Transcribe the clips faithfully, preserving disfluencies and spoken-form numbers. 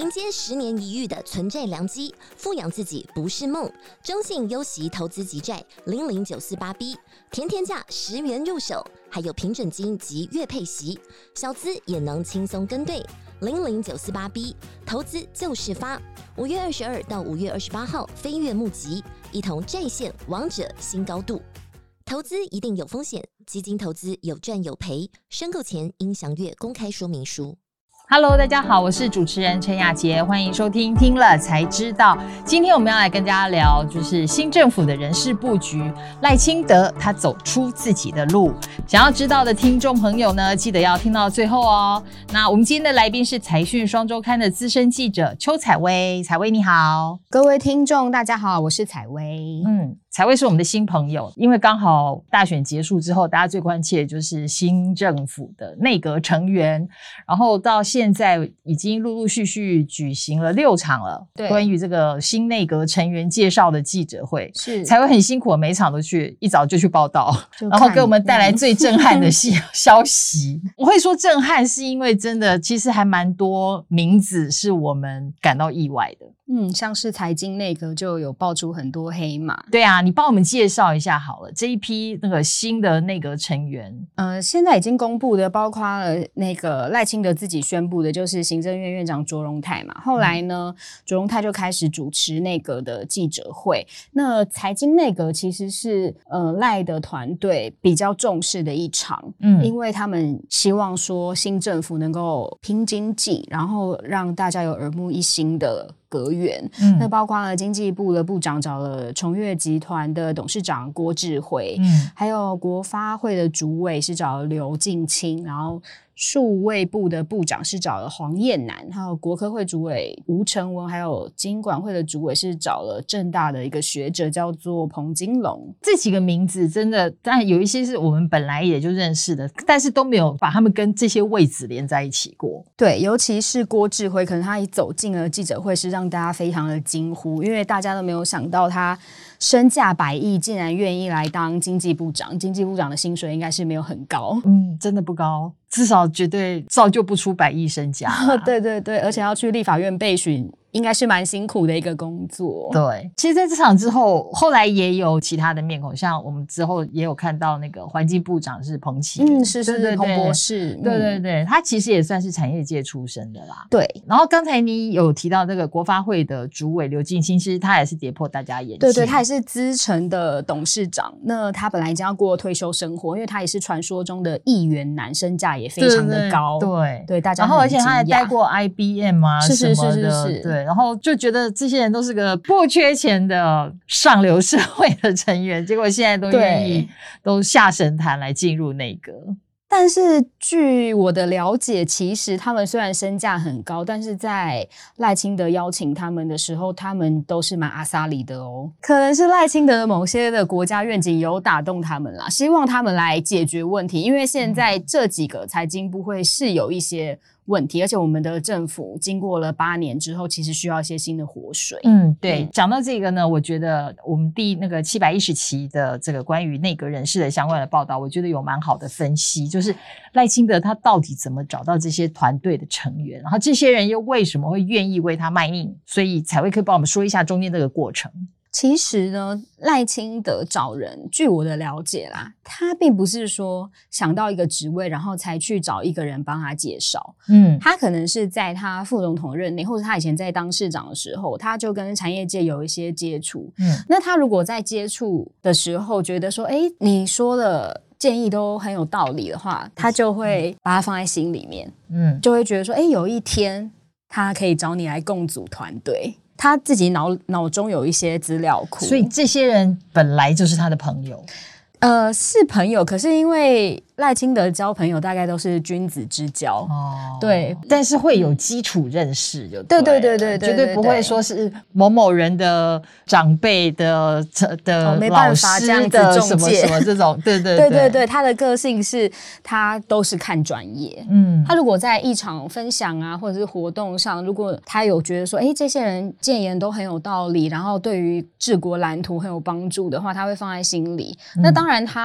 迎接十年一遇的存债良机，富养自己不是梦。中信优息投资级债零零九四八 B， 甜甜价十元入手，还有平准金及月配息，小资也能轻松跟对。零零九四八 B， 投资就是发。五月二十二到五月二十八号飞跃募集，一同债线王者新高度。投资一定有风险，基金投资有赚有赔，申购前应详阅公开说明书。 Hello， 大家好，我是主持人陈雅洁，欢迎收听听了才知道。今天我们要来跟大家聊，就是新政府的人事布局，赖清德他走出自己的路。想要知道的听众朋友呢，记得要听到最后哦。那我们今天的来宾是财讯双周刊的资深记者邱采薇，采薇你好。 各位听众大家好，我是采薇。 嗯，采薇是我们的新朋友，因为刚好大选结束之后，大家最关切的就是新政府的内阁成员，然后到现在已经陆陆续续举行了六场了，对，关于这个新内阁成员介绍的记者会， 是采薇很辛苦，每一场都去，一早就去报道，然后给我们带来最震撼的消息。我会说震撼，是因为真的其实还蛮多名字是我们感到意外的。 嗯，像是财经内阁就有爆出很多黑马。 对啊，你帮我们介绍一下好了，这一批那个新的内阁成员。 呃，现在已经公布的包括了那个赖清德自己宣布的，就是行政院院长卓荣泰嘛。后来呢，卓荣泰就开始主持内阁的记者会。那财经内阁其实是呃赖的团队比较重视的一场，嗯，因为他们希望说新政府能够拼经济，然后让大家有耳目一新的阁员，嗯，那包括了经济部的部长找了崇越集团的董事长郭志辉，嗯，还有国发会的主委是找了刘敬清，然后数位部的部长是找了黄燕南，还有国科会主委吴成文，还有金管会的主委是找了政大的一个学者叫做彭金龙。 这几个名字真的，但有一些是我们本来也就认识的，但是都没有把他们跟这些位置连在一起过。 对，尤其是郭志辉，可能他一走进了记者会是让大家非常的惊呼，因为大家都没有想到他身价百亿竟然愿意来当经济部长，经济部长的薪水应该是没有很高， 嗯，真的不高，至少绝对造就不出百亿身家。 对对对，而且要去立法院备询，应该是蛮辛苦的一个工作。 对，其实在这场之后，后来也有其他的面孔，像我们之后也有看到那个环境部长是彭启明， 嗯，是是是彭博士， 对对对，他其实也算是产业界出身的啦。 对， 然后刚才你有提到这个国发会的主委刘敬清，其实他也是跌破大家眼镜。 对对，他也是资深的董事长。那他本来已经要过退休生活，因为他也是传说中的亿元男，身价也非常的高。 对 对, 对, 对，大家然后而且他还待过 I B M 啊， 是是是是是是， 对，然后就觉得这些人都是个不缺钱的上流社会的成员，结果现在都愿意都下神坛来进入内阁。 但是据我的了解，其实他们虽然身价很高，但是在赖清德邀请他们的时候，他们都是蛮阿萨里的哦。可能是赖清德的某些的国家愿景有打动他们啦，希望他们来解决问题。因为现在这几个财经部会是有一些问题，而且我们的政府经过了八年之后，其实需要一些新的活水。 嗯，对。讲到这个呢，我觉得我们第那个七百一十期的这个关于内阁人士的相关的报道，我觉得有蛮好的分析，就是赖清德他到底怎么找到这些团队的成员，然后这些人又为什么会愿意为他卖命？所以采薇可以帮我们说一下中间这个过程。 其实呢，赖清德找人，据我的了解啦，他并不是说想到一个职位，然后才去找一个人帮他介绍。嗯，他可能是在他副总统任内，或者他以前在当市长的时候，他就跟产业界有一些接触。嗯，那他如果在接触的时候觉得说，哎，你说的建议都很有道理的话，他就会把它放在心里面。嗯，就会觉得说，哎，有一天他可以找你来共组团队。他自己脑脑中有一些资料库， 所以这些人本来就是他的朋友。 呃，是朋友，可是因为赖清德交朋友大概都是君子之交，哦，对， 但是会有基础认识就对， 对对对对对， 绝对不会说是某某人的长辈的的老师的什么什么这种，对对对对对，他的个性是他都是看专业，嗯，他如果在一场分享啊或者是活动上，如果他有觉得说，哎，这些人建言都很有道理，然后对于治国蓝图很有帮助的话，他会放在心里。嗯，那当然他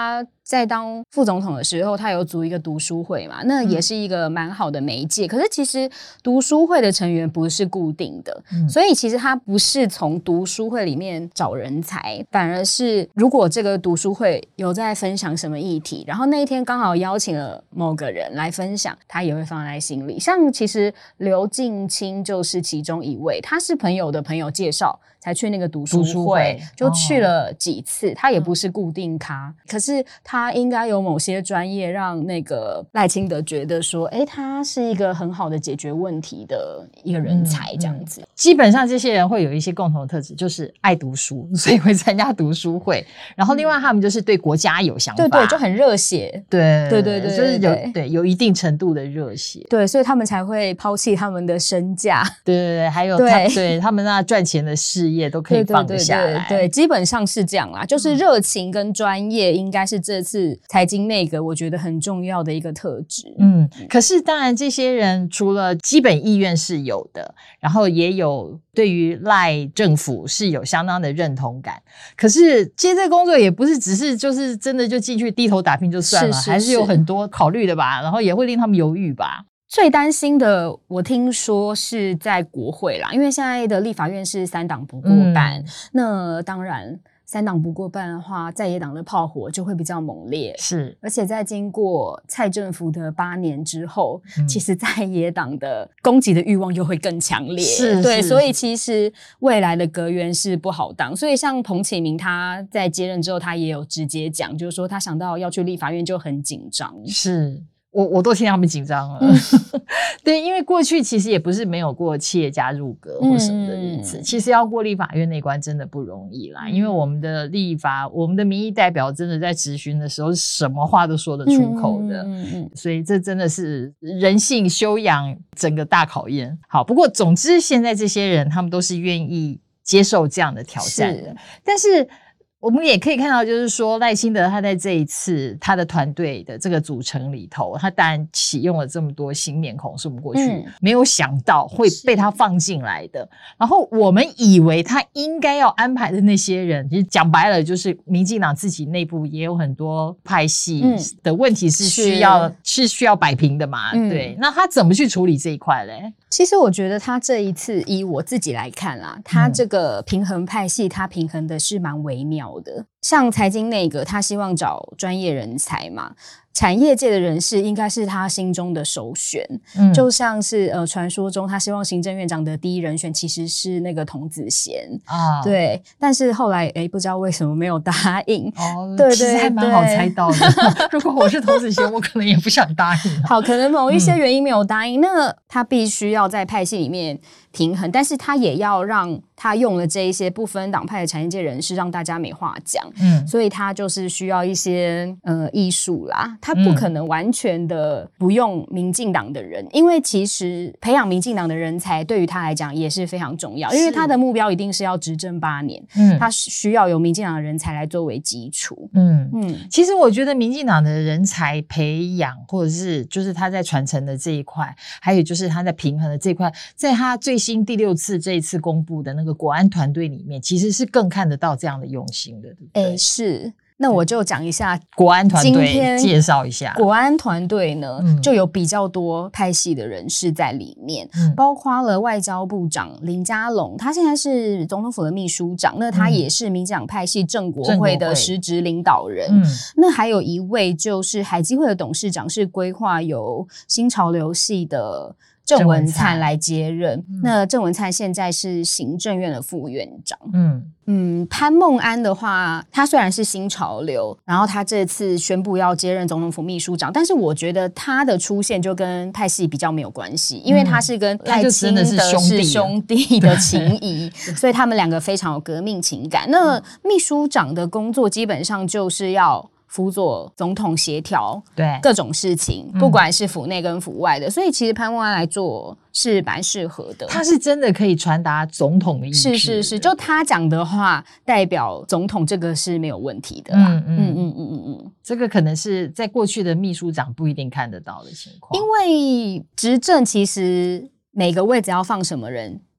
在当副总统的时候，他有组一个读书会嘛，那也是一个蛮好的媒介。嗯、可是其实读书会的成员不是固定的，嗯、所以其实他不是从读书会里面找人才，反而是如果这个读书会有在分享什么议题，然后那一天刚好邀请了某个人来分享，他也会放在心里。像其实刘敬清就是其中一位，他是朋友的朋友介绍才去那个读书会，读书会就去了几次，哦、他也不是固定咖，嗯、可是他应该有某些专业让那个赖清德觉得说，哎，他是一个很好的解决问题的一个人才，这样子。嗯嗯、 基本上这些人会有一些共同的特质，就是爱读书，所以会参加读书会。然后另外他们就是对国家有想法， 对对，就很热血， 对对对对， 就是有 对, 对有一定程度的热血， 对，所以他们才会抛弃他们的身价， 对对对，还有他对, 对他们那赚钱的事业都可以放得下来，对对对对对，基本上是这样啦，就是热情跟专业应该是这次财经内阁我觉得很重要的一个特质。 嗯，可是当然这些人除了基本意愿是有的，然后也有对于赖政府是有相当的认同感，可是接这工作也不是只是就是真的就进去低头打拼就算了，是是是还是有很多考虑的吧，然后也会令他们犹豫吧。 最担心的我听说是在国会啦，因为现在的立法院是三党不过半，嗯、那当然三党不过半的话，在野党的炮火就会比较猛烈， 是， 而且在经过蔡政府的八年之后，嗯、其实在野党的攻击的欲望又会更强烈， 是， 对，所以其实未来的阁员是不好当。所以像彭启明他在接任之后，他也有直接讲，就是说他想到要去立法院就很紧张， 是。我我都听他们紧张了，嗯、对，因为过去其实也不是没有过企业家入阁或什么的日子，嗯、其实要过立法院那关真的不容易啦，嗯、因为我们的立法，我们的民意代表真的在质询的时候，什么话都说得出口的，嗯嗯嗯、所以这真的是人性修养整个大考验。好，不过总之现在这些人他们都是愿意接受这样的挑战的，但是。我们也可以看到，就是说赖清德他在这一次他的团队的这个组成里头，他当然启用了这么多新面孔，是我们过去没有想到会被他放进来的。然后我们以为他应该要安排的那些人，其实讲白了，就是民进党自己内部也有很多派系的问题是需要、嗯、是, 是需要摆平的嘛。嗯、对，那他怎么去处理这一块嘞？ 其实我觉得他这一次以我自己来看啦，他这个平衡派系，他平衡的是蛮微妙的。像财经内阁，他希望找专业人才嘛，产业界的人士应该是他心中的首选。嗯、就像是呃，传说中他希望行政院长的第一人选其实是那个童子贤啊，对，但是后来诶不知道为什么没有答应。 哦，对对对，其实还蛮好猜到的。如果我是童子贤，我可能也不想答应。 好，可能某一些原因没有答应，嗯、那他必须要在派系里面平衡，但是他也要让他用了这一些不分党派的产业界人士，让大家没话讲。嗯，所以他就是需要一些呃艺术啦，他不可能完全的不用民进党的人，嗯、因为其实培养民进党的人才对于他来讲也是非常重要，因为他的目标一定是要执政八年，嗯，他需要有民进党的人才来作为基础。 嗯嗯，其实我觉得民进党的人才培养，或者是就是他在传承的这一块，还有就是他在平衡的这一块，在他最新第六次这一次公布的那个国安团队里面，其实是更看得到这样的用心的，对不对？ 欸、是。那我就讲一下国安团队，介绍一下国安团队呢，嗯、就有比较多派系的人士在里面，嗯、包括了外交部长林佳龙，他现在是总统府的秘书长，那他也是民进党派系正国会的实职领导人。嗯、那还有一位就是海基会的董事长，是规划由新潮流系的郑文灿来接任。嗯、那郑文灿现在是行政院的副院长。嗯嗯，潘孟安的话，他虽然是新潮流，然后他这次宣布要接任总统府秘书长，但是我觉得他的出现就跟派系比较没有关系，因为他是跟赖清德是兄弟的情谊，所以他们两个非常有革命情感。那秘书长的工作基本上就是要辅佐总统协调对各种事情，不管是府内跟府外的，所以其实潘孟安来做是蛮适合的。 他是真的可以传达总统的意思， 是是是，就他讲的话代表总统，这个是没有问题的啦。嗯嗯嗯嗯嗯嗯， 这个可能是在过去的秘书长不一定看得到的情况， 因为执政其实每个位置要放什么人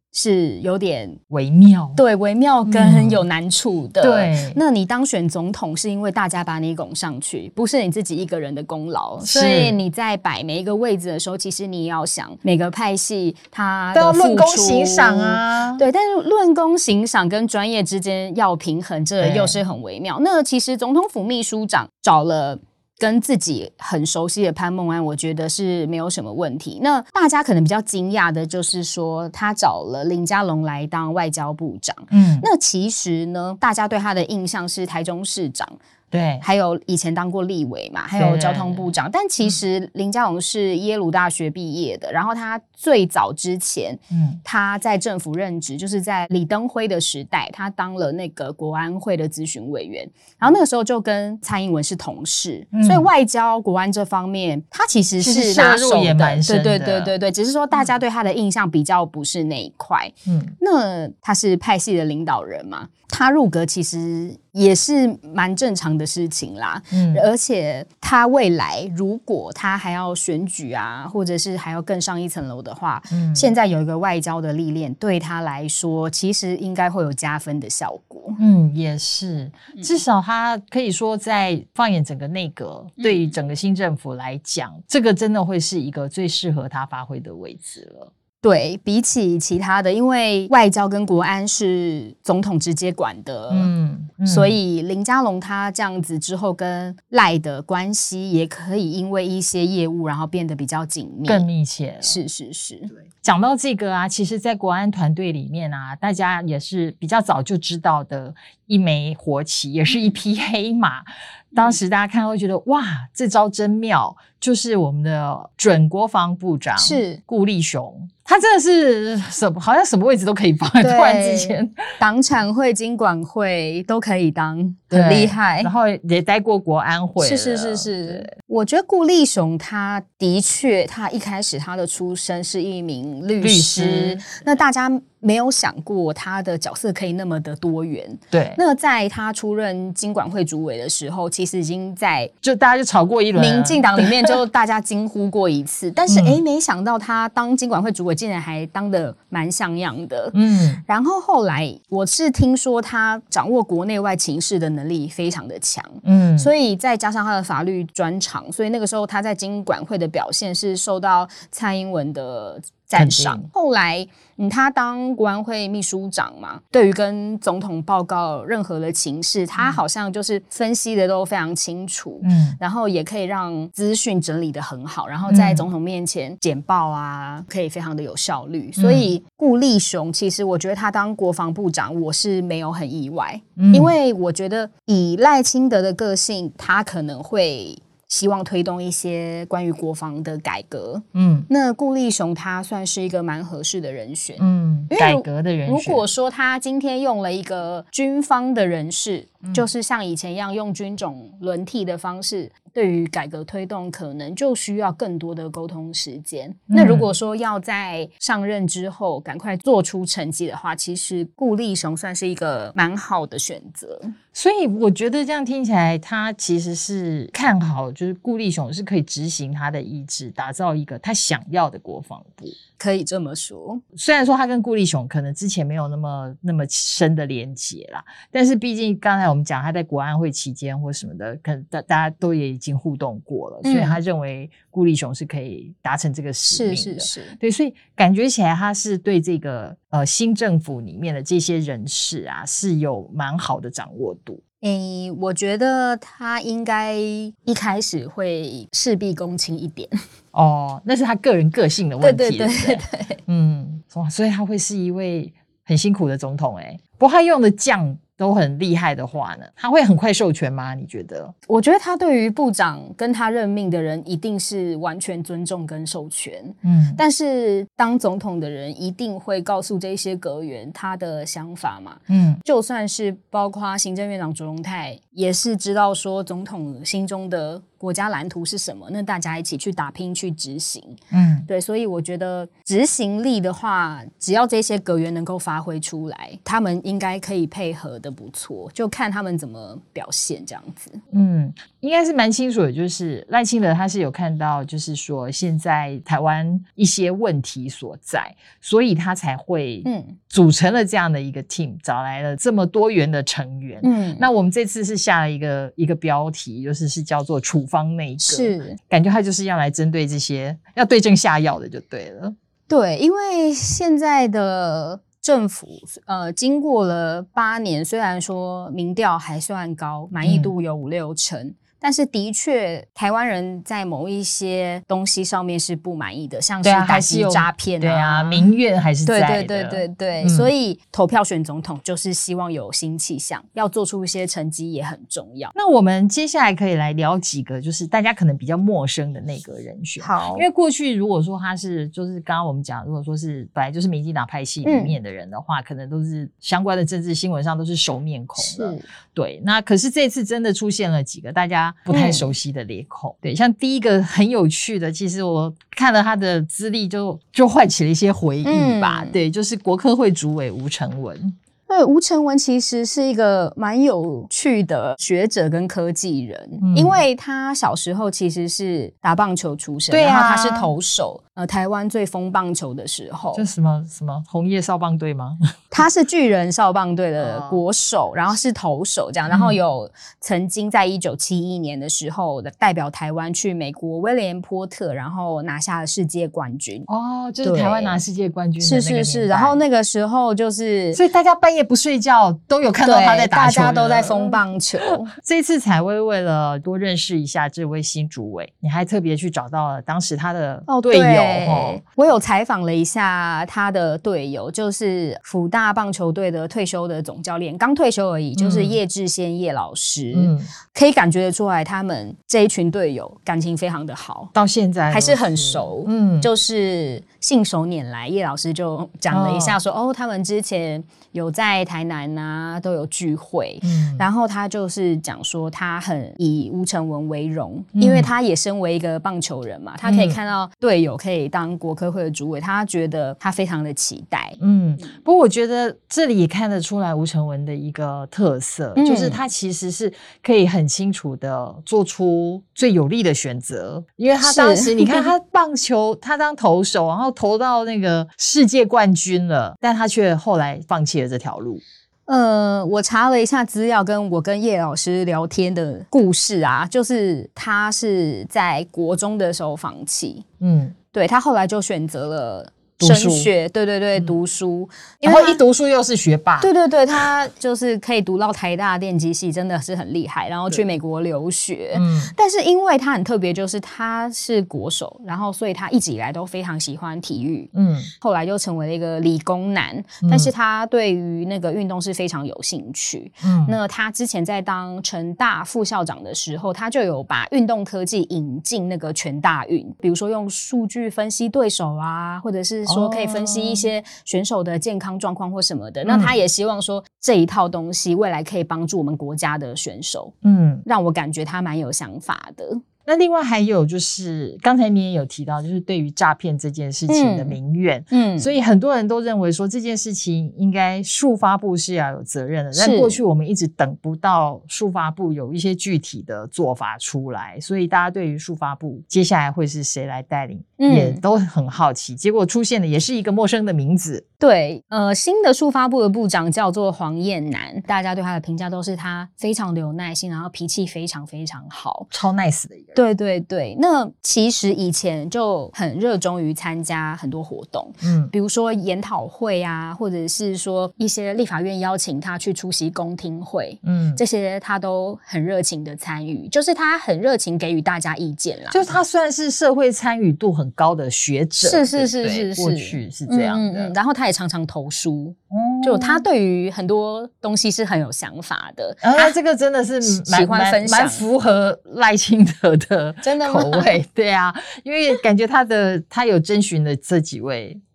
是有点微妙， 对，微妙跟有难处的。 嗯、对， 那你当选总统是因为大家把你拱上去，不是你自己一个人的功劳，所以你在摆每一个位置的时候，其实你也要想每个派系它的付出， 都要论功行赏啊。 对，但是论功行赏跟专业之间要平衡，这又是很微妙。那其实总统府秘书长找了跟自己很熟悉的潘孟安，我觉得是没有什么问题。那大家可能比较惊讶的就是说，他找了林佳龙来当外交部长。嗯，那其实呢，大家对他的印象是台中市长。 对， 还有以前当过立委嘛，还有交通部长。但其实林佳龙是耶鲁大学毕业的，然后他最早之前，嗯，他在政府任职，就是在李登辉的时代，他当了那个国安会的咨询委员，然后那个时候就跟蔡英文是同事，嗯、所以外交国安这方面，他其实是拿手的， 也蛮深的， 对对对对对，只是说大家对他的印象比较不是那一块。嗯，那他是派系的领导人嘛。他入阁其实也是蛮正常的事情啦，嗯，而且他未来如果他还要选举啊，或者是还要更上一层楼的话，嗯，现在有一个外交的历练，对他来说其实应该会有加分的效果。 嗯，也是，至少他可以说在放眼整个内阁，嗯、对于整个新政府来讲，这个真的会是一个最适合他发挥的位置了。 对，比起其他的，因为外交跟国安是总统直接管的，嗯，嗯所以林佳龙他这样子之后跟赖的关系也可以因为一些业务然后变得比较紧密， 更密切了。 是是是。 讲到这个啊，其实在国安团队里面啊，大家也是比较早就知道的一枚火旗，也是一匹黑马。当时大家看到会觉得哇，这招真妙，就是我们的准国防部长是顾立雄。他真的是什么，好像什么位置都可以放，突然之间， 党产会、经管会都可以当，很厉害。 然后也待过国安会， 是是是是。我觉得顾立雄他的确，他一开始他的出身是一名律师，律师那大家没有想过他的角色可以那么的多元。 对， 那在他出任经管会主委的时候，其实已经在就大家就吵过一轮， 民进党里面就大家惊呼过一次。但是哎、嗯，没想到他当经管会主委竟然还当得蛮像样的。嗯，然后后来我是听说他掌握国内外情势的能力非常的强。嗯，所以再加上他的法律专长，所以那个时候他在经管会的表现是受到蔡英文的赞赏。后来嗯，他当国安会秘书长嘛，对于跟总统报告任何的情势，他好像就是分析的都非常清楚，嗯，然后也可以让资讯整理的很好，然后在总统面前简报啊，可以非常的有效率。所以顾立雄其实我觉得他当国防部长我是没有很意外，嗯，因为我觉得以赖清德的个性，他可能会希望推动一些关于国防的改革，嗯，那顾立雄他算是一个蛮合适的人选，嗯， 改革的人选。 如果说他今天用了一个军方的人士，嗯，就是像以前一样用军种轮替的方式，对于改革推动可能就需要更多的沟通时间。嗯，那如果说要在上任之后赶快做出成绩的话，其实顾立雄算是一个蛮好的选择。 所以我觉得这样听起来，他其实是看好，就是顾立雄是可以执行他的意志，打造一个他想要的国防部。 可以这么说， 虽然说他跟顾立雄可能之前没有那么那么深的连结啦，但是毕竟刚才我们讲他在国安会期间或什么的，可能大大家都也已经互动过了，嗯，所以他认为顾立雄是可以达成这个使命的。 是是是， 对，所以感觉起来他是对这个呃新政府里面的这些人士啊是有蛮好的掌握度。 诶，我觉得他应该一开始会事必躬亲一点。 哦，那是他个人个性的问题。 对对对 对, 对， 嗯，哇，所以他会是一位很辛苦的总统诶。不过他用的将都很厉害的话呢，他会很快授权吗？你觉得？ 我觉得他对于部长跟他任命的人一定是完全尊重跟授权，嗯，但是当总统的人一定会告诉这些阁员他的想法嘛，嗯，就算是包括行政院长卓荣泰也是知道说总统心中的国家蓝图是什么，那大家一起去打拼去执行，嗯，对，所以我觉得执行力的话，只要这些阁员能够发挥出来，他们应该可以配合的不错，就看他们怎么表现这样子。 嗯， 应该是蛮清楚的，就是赖清德他是有看到，就是说现在台湾一些问题所在，所以他才会嗯组成了这样的一个 team， 找来了这么多元的成员。嗯，那我们这次是下了一个一个标题，就是是叫做处方内阁， 是感觉他就是要来针对这些要对症下药的就对了。 对，因为现在的政府呃，经过了八年，虽然说民调还算高，满意度有五六成。嗯，但是的确台湾人在某一些东西上面是不满意的，像是打击诈骗啊， 对啊，民怨还是在的， 对对对对对、嗯、所以投票选总统就是希望有新气象，要做出一些成绩也很重要。 那我们接下来可以来聊几个就是大家可能比较陌生的内阁人选。 好， 因为过去如果说他是就是刚刚我们讲，如果说是本来就是民进党派系里面的人的话、嗯、可能都是相关的政治新闻上都是熟面孔的，是，对。那可是这次真的出现了几个大家不太熟悉的脸孔、嗯、对，像第一个很有趣的，其实我看了他的资历就就唤起了一些回忆吧、嗯、对，就是国科会主委吴成文。 对，吴成文其实是一个蛮有趣的学者跟科技人、嗯、因为他小时候其实是打棒球出身，对啊，然后他是投手，呃，台湾最疯棒球的时候， 就什么什么红叶少棒队吗？ 他是巨人少棒队的国手，然后是投手这样，然后有曾经在一九七一年的时候代表台湾去美国威廉波特，然后拿下了世界冠军。 哦，就是台湾拿世界冠军的那个年代。 是是是，然后那个时候就是， 所以大家半夜不睡觉都有看到他在打球， 大家都在疯棒球。 这次采薇为了多认识一下这位新主委，你还特别去找到了当时他的队友。哦， 哦，我有采访了一下他的队友，就是辅大棒球队的退休的总教练，刚退休而已，就是叶志先叶老师。嗯，可以感觉得出来，他们这一群队友感情非常的好， 到现在还是很熟。嗯，就是信手拈来，叶老师就讲了一下说，哦，哦，他们之前有在台南啊都有聚会，嗯，然后他就是讲说他很以吴成文为荣，嗯，因为他也身为一个棒球人嘛，他可以看到队友可以当国科会的主委，他觉得他非常的期待。 嗯，不过我觉得这里也看得出来吴成文的一个特色，嗯，就是他其实是可以很清楚的做出最有利的选择，因为他当时你看他棒球他当投手，然后投到那个世界冠军了，但他却后来放弃了这条路。 呃，我查了一下资料，跟我跟叶老师聊天的故事啊，就是他是在国中的时候放弃，嗯，对，他后来就选择了升学，对对对，嗯，读书， 然后一读书又是学霸， 对对对，他就是可以读到台大电机系，真的是很厉害，然后去美国留学。嗯，但是因为他很特别，就是他是国手，然后所以他一直以来都非常喜欢体育，嗯，后来就成为了一个理工男，嗯，但是他对于那个运动是非常有兴趣。嗯，那他之前在当成大副校长的时候，他就有把运动科技引进那个全大运，比如说用数据分析对手啊，或者是说可以分析一些选手的健康状况或什么的，哦，那他也希望说这一套东西未来可以帮助我们国家的选手，嗯，让我感觉他蛮有想法的。 那另外还有就是刚才你也有提到，就是对于诈骗这件事情的民怨，嗯，嗯，所以很多人都认为说这件事情应该数发部是要有责任的，但过去我们一直等不到数发部有一些具体的做法出来，所以大家对于数发部接下来会是谁来带领，嗯，也都很好奇，结果出现的也是一个陌生的名字。 对，呃，新的数发部的部长叫做黄燕南，大家对他的评价都是他非常的有耐心，然后脾气非常非常好， 超 nice 的一个人。 对对对，那其实以前就很热衷于参加很多活动，嗯，比如说研讨会啊，或者是说一些立法院邀请他去出席公听会，嗯，这些他都很热情的参与，就是他很热情给予大家意见啦， 就是他算是社会参与度很高的学者， 是是是是是， 过去是这样的， 嗯嗯，然后他也常常投书，嗯，就他对于很多东西是很有想法的， 然后这个真的是蛮喜欢分享， 蛮符合赖清德的真的口味，对啊，因为感觉他的他有征询的这几位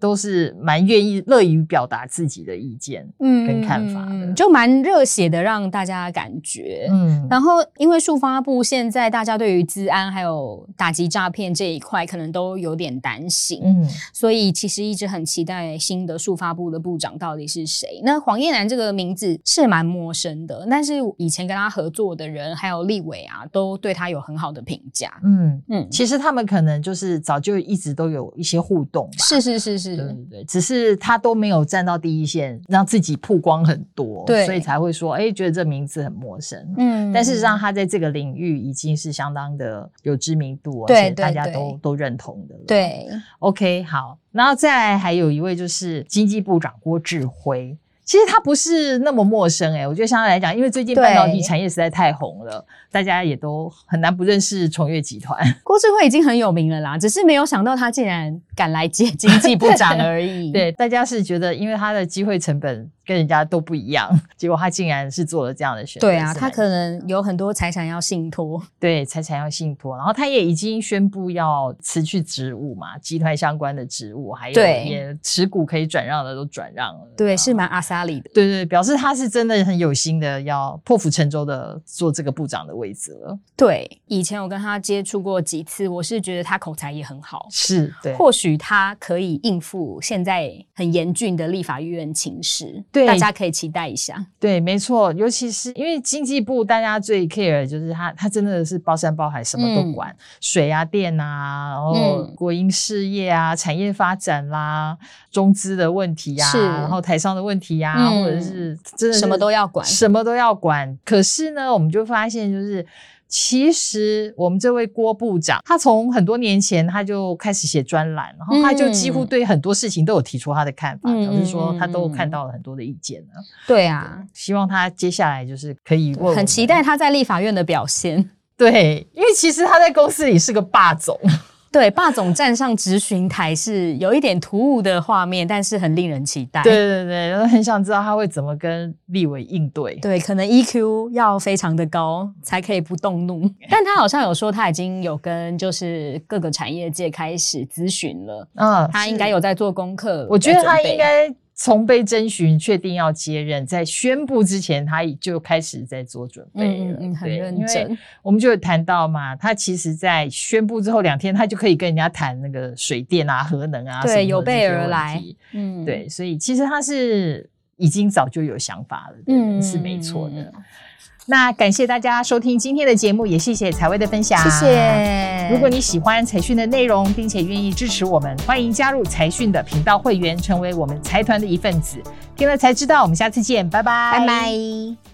都是蛮愿意乐于表达自己的意见跟看法的， 嗯、就蛮热血的，让大家感觉。嗯，然后因为数发部现在大家对于资安还有打击诈骗这一块可能都有点担心，嗯，所以其实一直很期待新的数发部的部长到底是谁。那黄叶楠这个名字是蛮陌生的，但是以前跟他合作的人还有立委啊，都对他有很好的评价。嗯嗯，其实他们可能就是早就一直都有一些互动吧。 是是是是， 对对对，只是他都没有站到第一线，让自己曝光很多，对，所以才会说，哎、欸，觉得这名字很陌生。嗯，但事实上他在这个领域已经是相当的有知名度，而且大家都都认同的了。 对 ，OK， 好，然后再来还有一位就是经济部长郭志辉。其实他不是那么陌生，欸，我觉得相对来讲，因为最近半导体产业实在太红了，大家也都很难不认识崇越集团。 郭志辉已经很有名了啦，只是没有想到他竟然敢来接经济部长而已。 对，大家是觉得因为他的机会成本跟人家都不一样，结果他竟然是做了这样的选择。 对啊，他可能有很多财产要信托。 对，财产要信托，然后他也已经宣布要辞去职务嘛，集团相关的职务，还有也持股可以转让的都转让了。 对，是蛮阿萨里的。 对对，表示他是真的很有心的，要破釜沉舟的做这个部长的位置了。 对，以前我跟他接触过几次，我是觉得他口才也很好， 是，对， 或许他可以应付现在很严峻的立法院情势，对，大家可以期待一下。 对，没错，尤其是因为经济部大家最 care 就是他，他真的是包山包海，什么都管，嗯、水啊、电啊，然后国营事业啊、产业发展啦、中资的问题啊，然后台商的问题啊。嗯或者是真的是什么都要管， 什么都要管。可是呢，我们就发现，就是其实我们这位郭部长，他从很多年前他就开始写专栏，然后他就几乎对很多事情都有提出他的看法，表示、嗯、说他都看到了很多的意见了。 对啊， 希望他接下来就是可以为我们， 很期待他在立法院的表现。 对，因为其实他在公司里是个霸总。 对，霸总站上质询台是有一点突兀的画面，但是很令人期待。 对对对，很想知道他会怎么跟立委应对。 对，可能 E Q 要非常的高才可以不动怒。但他好像有说他已经有跟就是各个产业界开始咨询了，嗯，他应该有在做功课。 我觉得他应该从被征询确定要接任，在宣布之前他就开始在做准备了。 嗯嗯，很认真。 我们就有谈到嘛，他其实在宣布之后两天他就可以跟人家谈那个水电啊、核能啊， 对，有备而来。 嗯，对，所以其实他是已经早就有想法了，嗯，是没错的。嗯那感谢大家收听今天的节目，也谢谢采薇的分享。 谢谢。 如果你喜欢财讯的内容，并且愿意支持我们，欢迎加入财讯的频道会员，成为我们财团的一份子。听了才知道，我们下次见，拜拜， 拜拜。